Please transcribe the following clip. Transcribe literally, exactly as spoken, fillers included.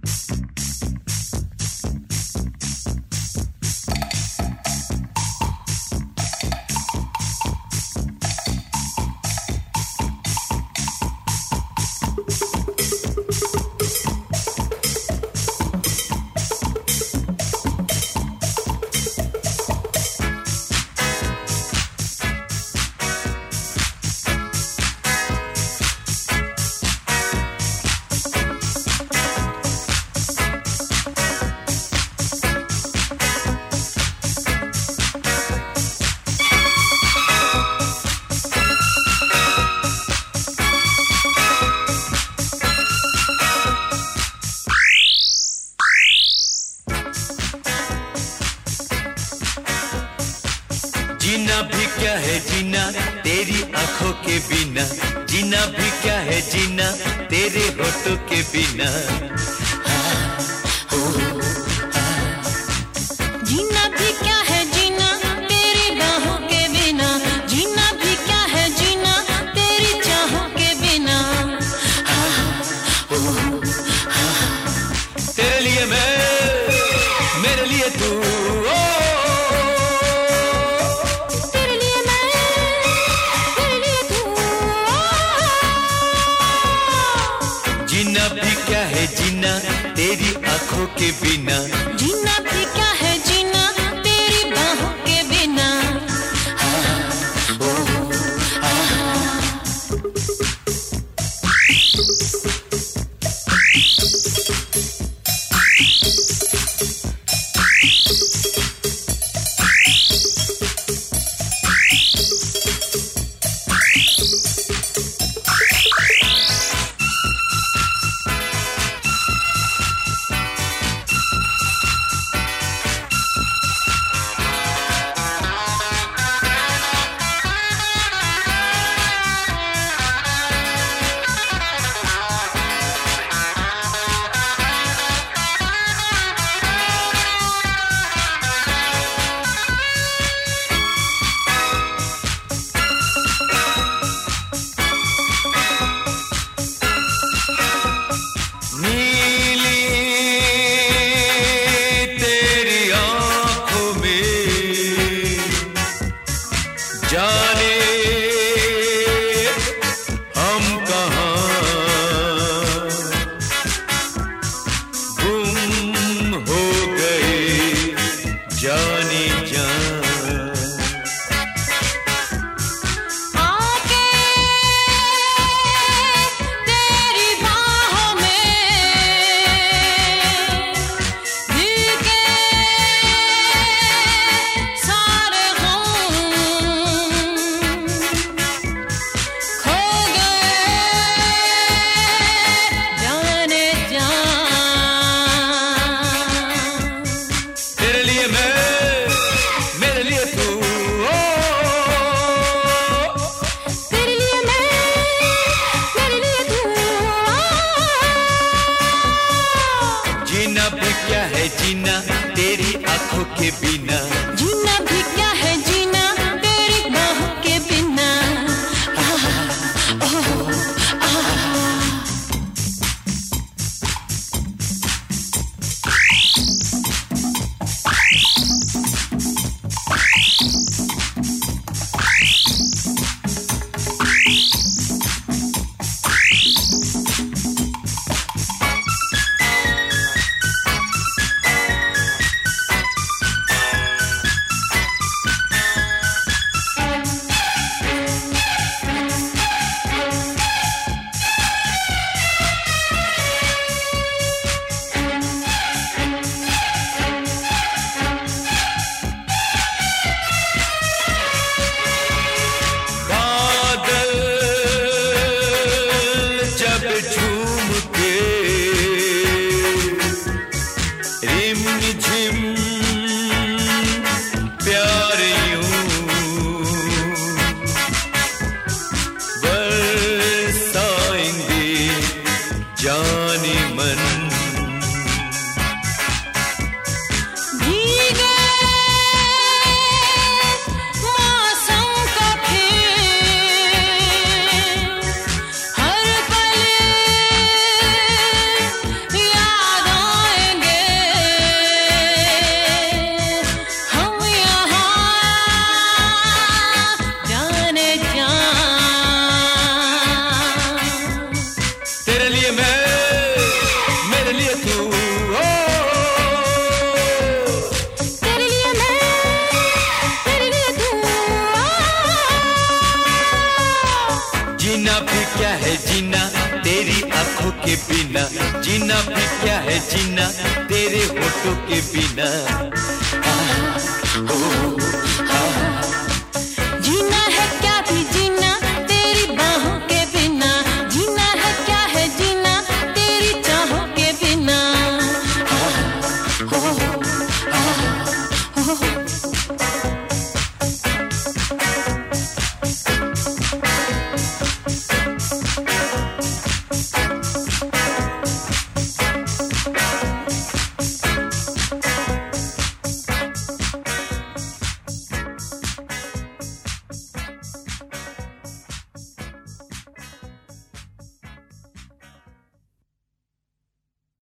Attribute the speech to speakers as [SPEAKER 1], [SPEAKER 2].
[SPEAKER 1] जीना भी क्या है जीना तेरी आंखों के बिना, जीना भी क्या है जीना तेरे होठों के बिना।
[SPEAKER 2] जीना भी क्या है जीना तेरी बाहों के बिना, जीना भी क्या है जीना तेरी चाहों के बिना।
[SPEAKER 1] तेरे लिए मैं, मेरे लिए तू, जीना भी क्या है जीना जीना भी क्या है जीना तेरी आंखों के बिना, जीना भी क्या है जीना तेरे होठों के बिना। आ, ओ,